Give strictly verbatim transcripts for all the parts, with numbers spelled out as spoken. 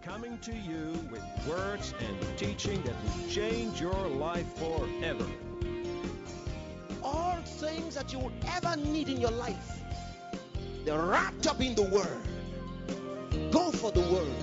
coming to you with words and teaching that will change your life forever. All things that you would ever need in your life, they're wrapped up in the Word. Go for the Word.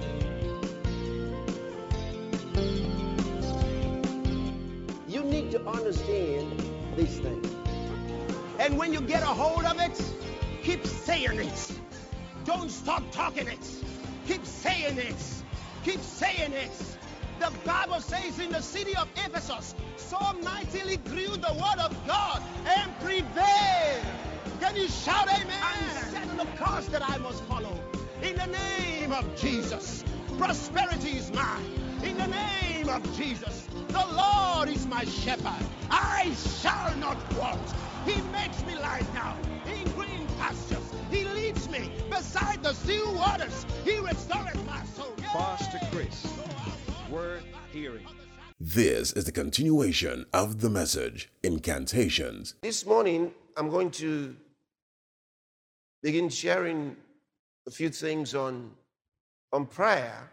You need to understand these things. And when you get a hold of it, keep saying it. Don't stop talking it. Keep saying it. Keep saying it. The Bible says in the city of Ephesus, so mightily grew the word of God and prevailed. Can you shout amen? I'm setting the course that I must follow. In the name of Jesus, prosperity is mine. In the name of Jesus, the Lord is my shepherd. I shall not want. He makes me lie down in green pastures. He leads me beside the still waters. He restores my soul. Yeah. Pastor Chris, worth hearing. This is the continuation of the message, Incantations. This morning, I'm going to begin sharing a few things on, on prayer.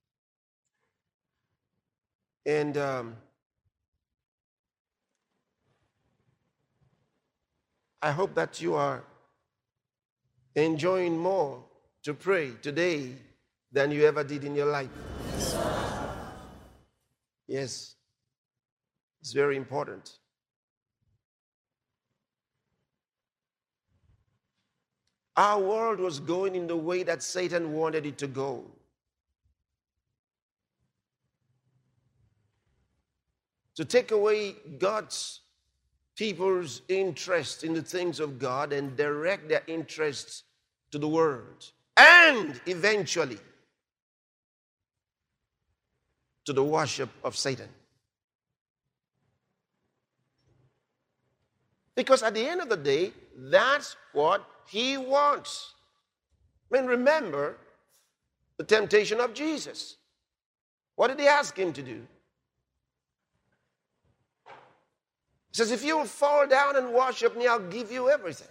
And um, I hope that you are enjoying more to pray today than you ever did in your life. Yes, it's very important. Our world was going in the way that Satan wanted it to go. To take away God's people's interest in the things of God and direct their interests to the world. And eventually to the worship of Satan. Because at the end of the day, that's what he wants. I mean, remember the temptation of Jesus. What did he ask him to do? He says, if you will fall down and worship me, I'll give you everything.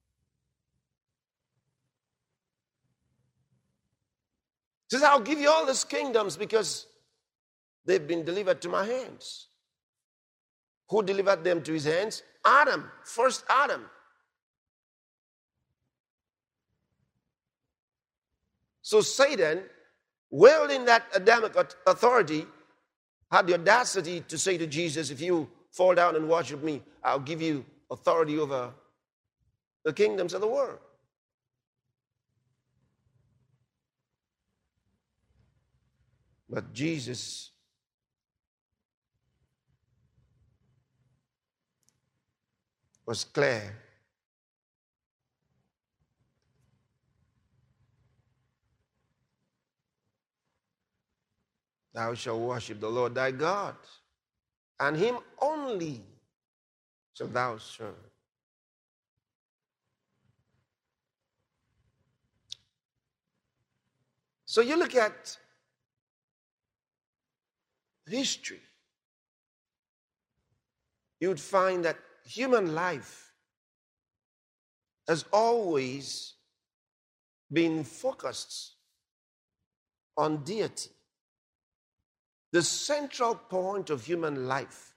He says, I'll give you all these kingdoms because they've been delivered to my hands. Who delivered them to his hands? Adam, first Adam. So Satan, wielding that Adamic authority, had the audacity to say to Jesus, if you fall down and worship me, I'll give you authority over the kingdoms of the world. But Jesus was clear. Thou shalt worship the Lord thy God, and him only shalt thou serve. So you look at history, you would find that human life has always been focused on deity. The central point of human life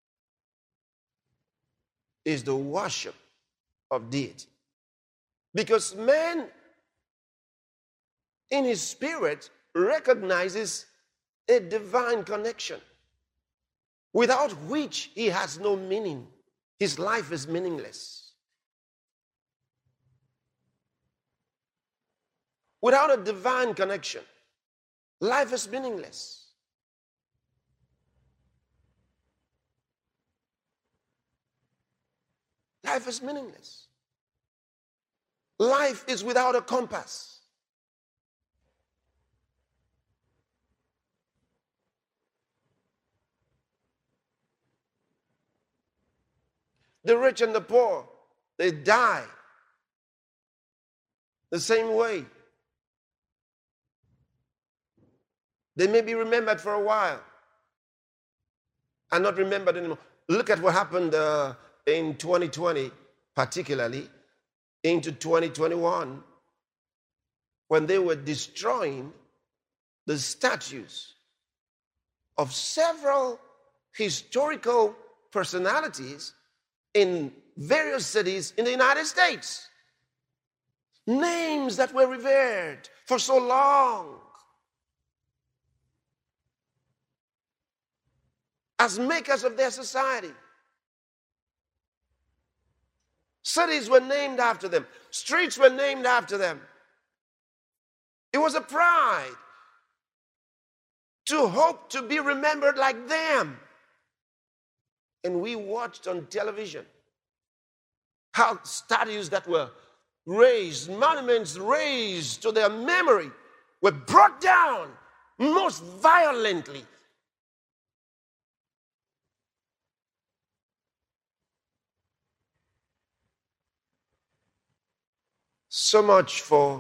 is the worship of deity. Because man, in his spirit, recognizes a divine connection, without which he has no meaning. His life is meaningless. Without a divine connection, life is meaningless. Life is meaningless. Life is without a compass. The rich and the poor, they die the same way. They may be remembered for a while and not remembered anymore. Look at what happened uh, in twenty twenty, particularly into twenty twenty-one, when they were destroying the statues of several historical personalities in various cities in the United States. Names that were revered for so long as makers of their society. Cities were named after them. Streets were named after them. It was a pride to hope to be remembered like them. And we watched on television how statues that were raised, monuments raised to their memory, were brought down most violently. So much for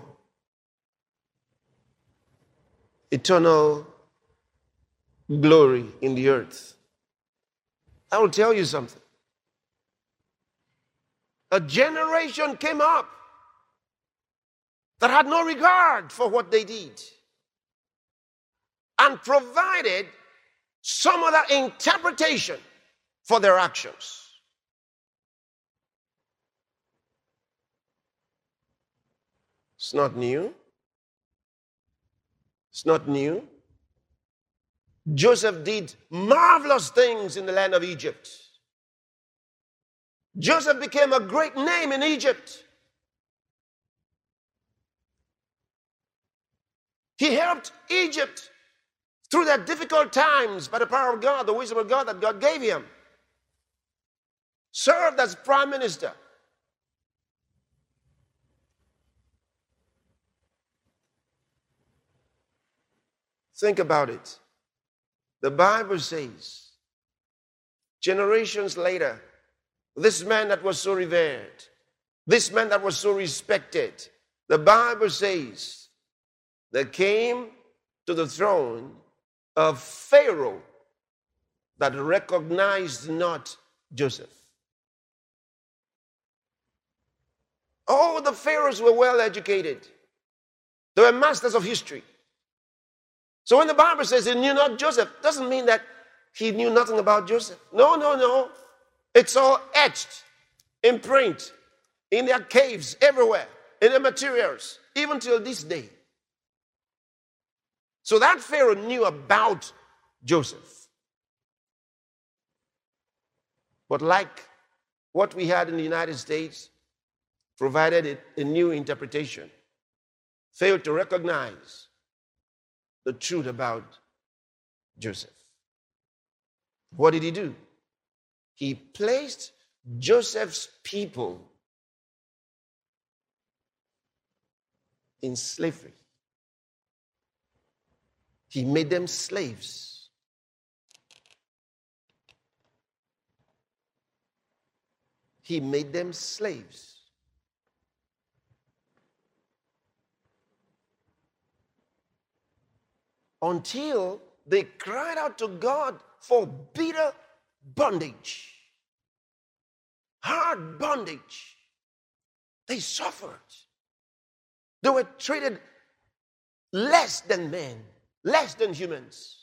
eternal glory in the earth. I will tell you something. A generation came up that had no regard for what they did and provided some other interpretation for their actions. It's not new. It's not new. Joseph did marvelous things in the land of Egypt. Joseph became a great name in Egypt. He helped Egypt through their difficult times by the power of God, the wisdom of God that God gave him. Served as prime minister. Think about it. The Bible says, generations later, this man that was so revered, this man that was so respected, the Bible says, there came to the throne of Pharaoh that recognized not Joseph. All the pharaohs were well educated. They were masters of history. So when the Bible says he knew not Joseph, doesn't mean that he knew nothing about Joseph. No, no, no. It's all etched in print, in their caves, everywhere, in the materials, even till this day. So that Pharaoh knew about Joseph. But like what we had in the United States, provided a new interpretation, failed to recognize the truth about Joseph. What did he do? He placed Joseph's people in slavery. He made them slaves. He made them slaves. Until they cried out to God for bitter bondage, hard bondage. They suffered. They were treated less than men, less than humans.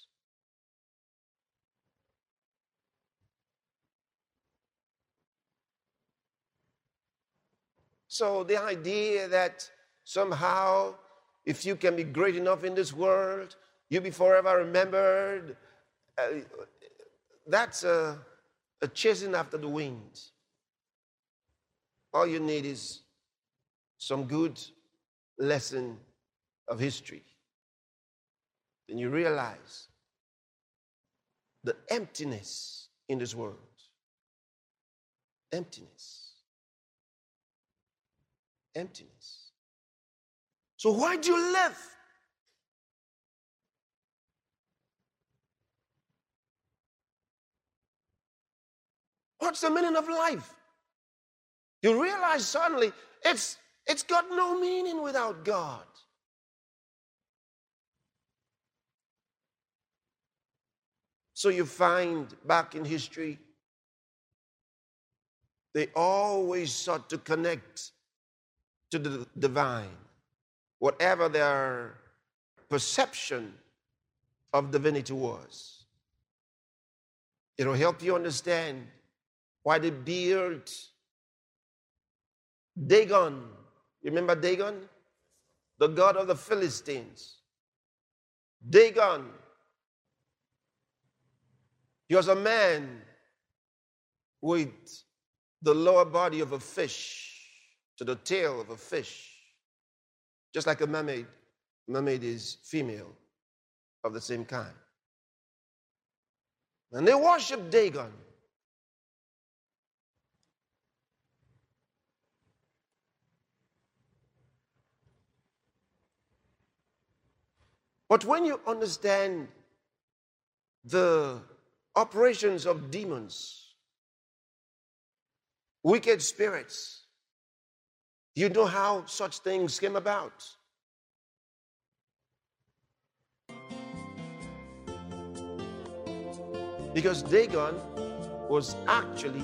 So the idea that somehow, if you can be great enough in this world, you'll be forever remembered, uh, that's a, a chasing after the wind. All you need is some good lesson of history. Then you realize the emptiness in this world. Emptiness. Emptiness. So why do you live? What's the meaning of life? You realize suddenly it's, it's got no meaning without God. So you find back in history, they always sought to connect to the divine. Whatever their perception of divinity was. It'll help you understand why they built Dagon. You remember Dagon? The god of the Philistines. Dagon. He was a man with the lower body of a fish to the tail of a fish. Just like a mermaid. Mermaid is female of the same kind. And they worship Dagon. But when you understand the operations of demons, wicked spirits, you know how such things came about. Because Dagon was actually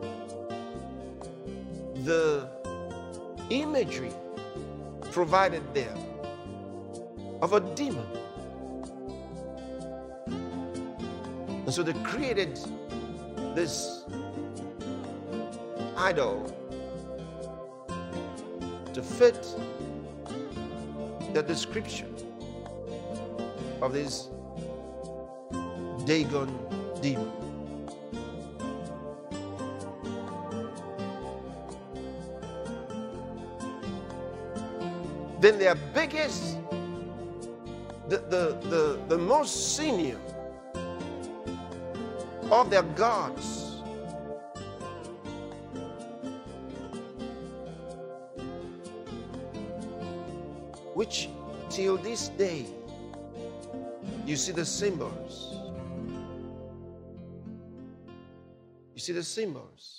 the imagery provided there of a demon. And so they created this idol to fit the description of this Dagon demon. Then their biggest, the, the, the, the most senior of their gods which till this day you see the symbols. You see the symbols.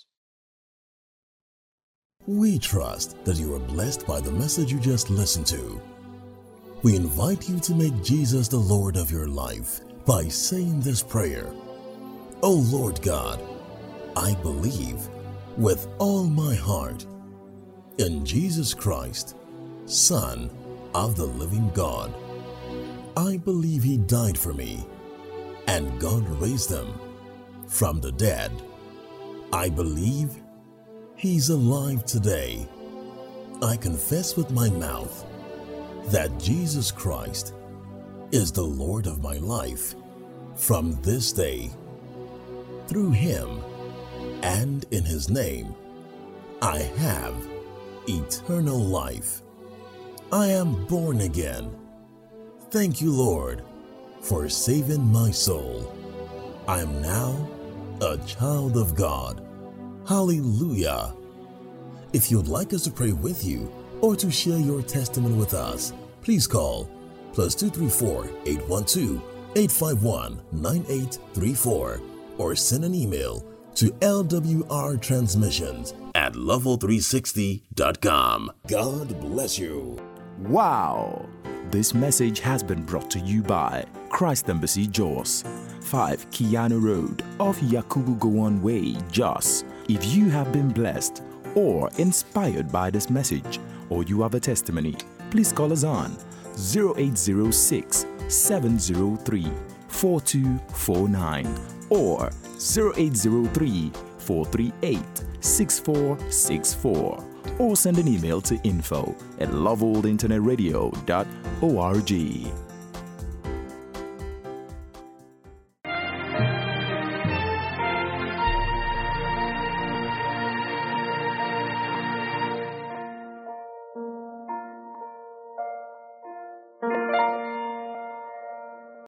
We trust that you are blessed by the message you just listened to. We invite you to make Jesus the Lord of your life by saying this prayer. O Lord God, I believe with all my heart in Jesus Christ, Son of the living God. I believe He died for me and God raised Him from the dead. I believe He's alive today. I confess with my mouth that Jesus Christ is the Lord of my life from this day. Through Him and in His name, I have eternal life. I am born again. Thank you, Lord, for saving my soul. I am now a child of God. Hallelujah. If you'd like us to pray with you or to share your testimony with us, please call plus two three four, eight one two, eight five one, nine eight three four or send an email to L W R transmissions at level three sixty dot com. God bless you. Wow! This message has been brought to you by Christ Embassy Jos, five Kiano Road off Yakubu Gowon Way, Jos. If you have been blessed or inspired by this message, or you have a testimony, please call us on zero eight zero six, seven zero three, four two four nine or zero eight zero three, four three eight, six four six four or send an email to info at love old internet radio dot org.